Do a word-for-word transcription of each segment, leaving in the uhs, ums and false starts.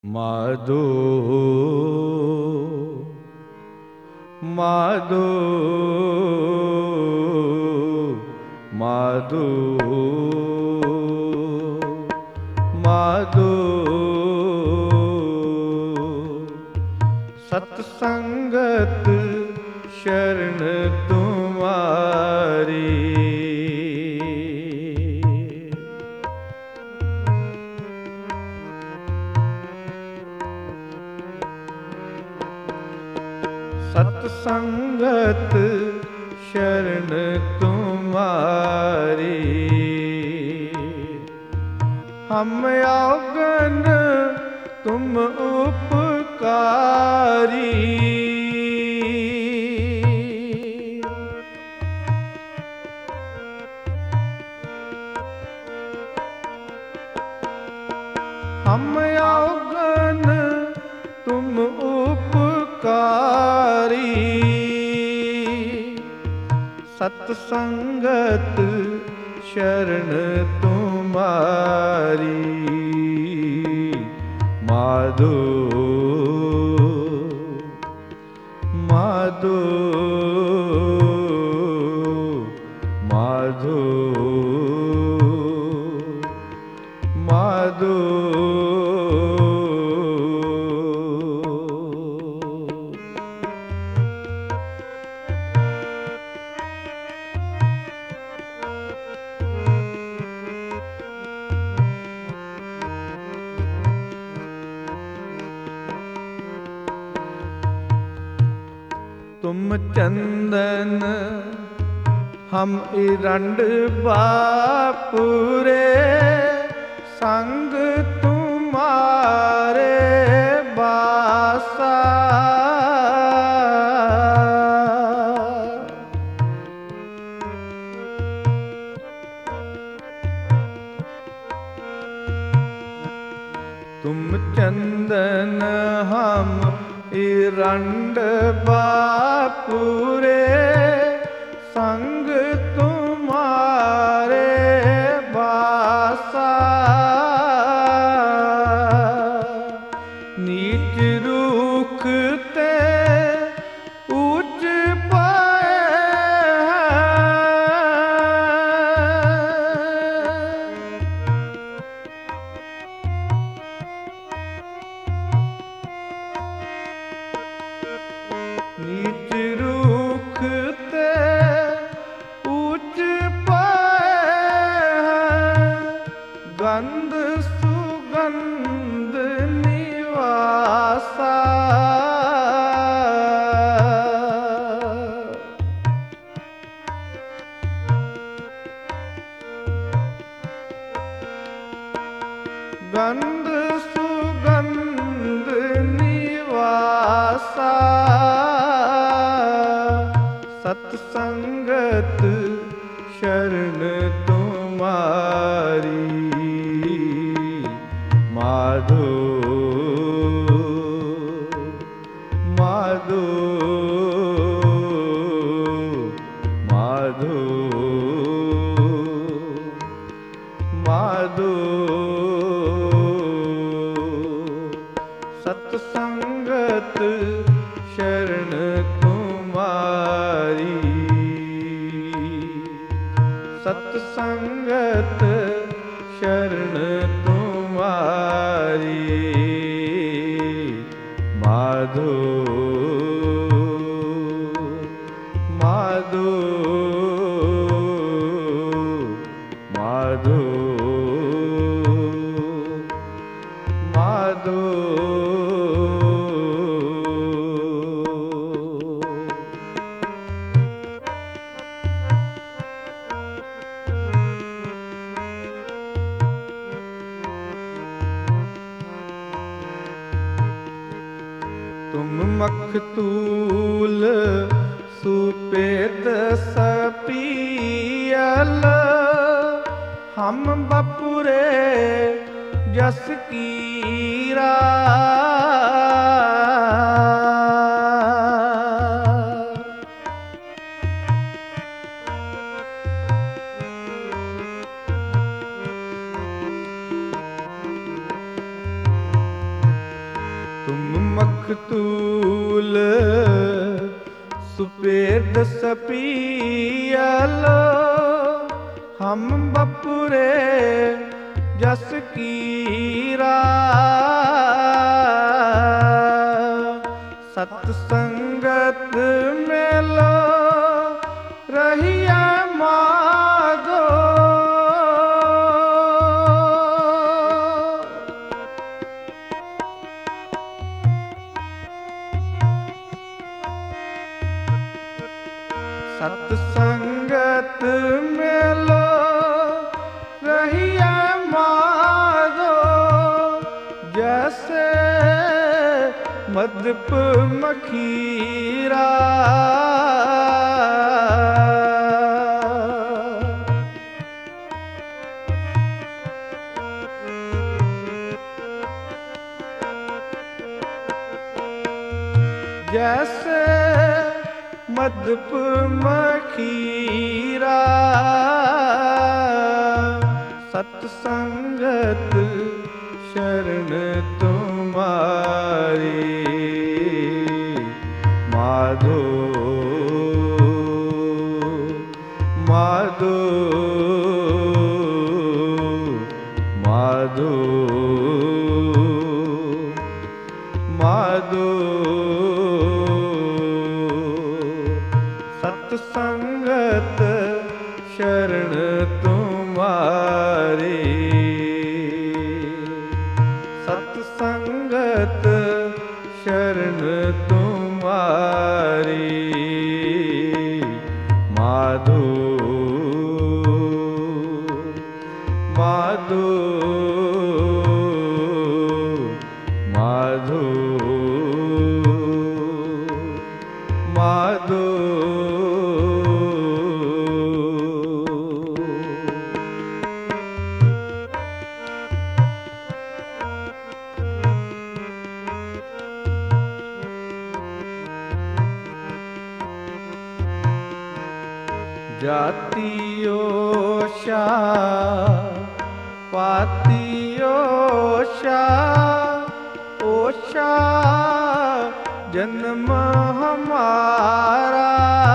ਮਾਧੋ ਮਾਧੋ ਮਾਧੋ ਮਾਧੋ ਸਤ ਸੰਗਤ ਸ਼ਰਨ ਤੁਮਾਰੀ। सत संगत शरण तुम्हारी। हम अवगन तुम उपकारी। हम अवगन तुम उपकारी। सतसंगत शरण तुम्हारी। माधो माधो माधो माधो तुम चंदन हम इरंड बापुरे। संग तुम्हारे बासा। तुम चंदन हम इरंड बापुरे। संग तुम्हारे बासा। नीच रूख ते ऊंच पाए। नीच रूख ते ऊंच पाए। गंध सुगंध निवासा। गंध सुगंध निवासा। सतसंगत शरण तुम्हारी। माधो माधो माधो माधो सतसंगत शरण तुम्हारी। सतसंगत शरण तुम्हारी। माधो माधो माधो माधो तुम मखतूल सुपेद सपियल। हम बपुरे जस कीरा। तुम मखतूल सुपेद सपियल हम बपुरे जस कीरा सतसंगत मेलो रहिया माधो सतसंगत मेलो रहिया माधो जैसे मधुप मखीरा जैसे मधुप मखीरा सतसंगत शरण तुम्हारी माधो माधो माधो माधो सतसंगत शरण तुम्हारी सतसंगत शरण तुम्हारी माधो माधो माधो माधो जातियोशा पातियोशा ओशा जन्म हमारा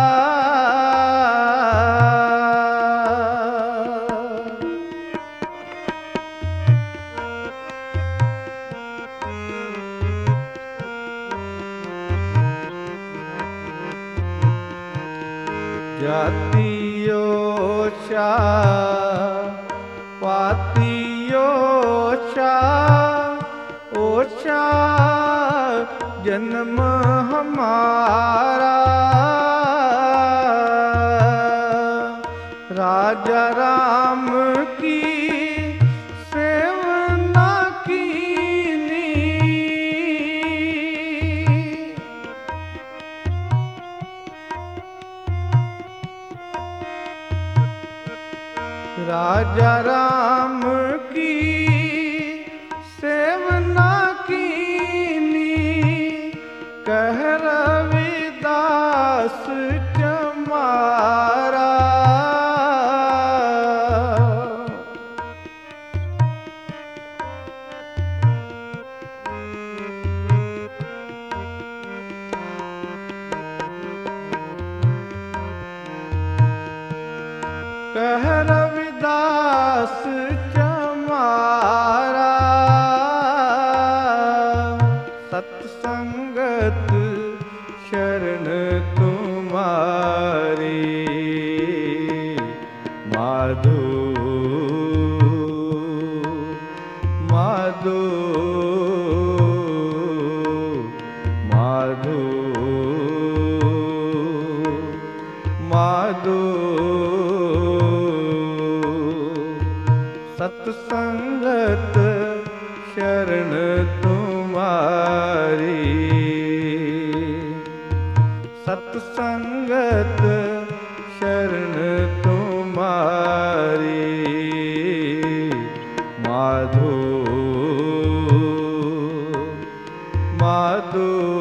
जातियोशा पातियोशा ओशा जन्म हमारा राजा राम की सेवना कीनी राजा राम की सेवना कीनी कह रविदास चमारा कह रविदास चमारा सतसंगत शरण तुम्हारी माधो माधो माधो माधो सतसंगत शरण तुम्हारी सतसंगत शरण तुम्हारी माधो माधो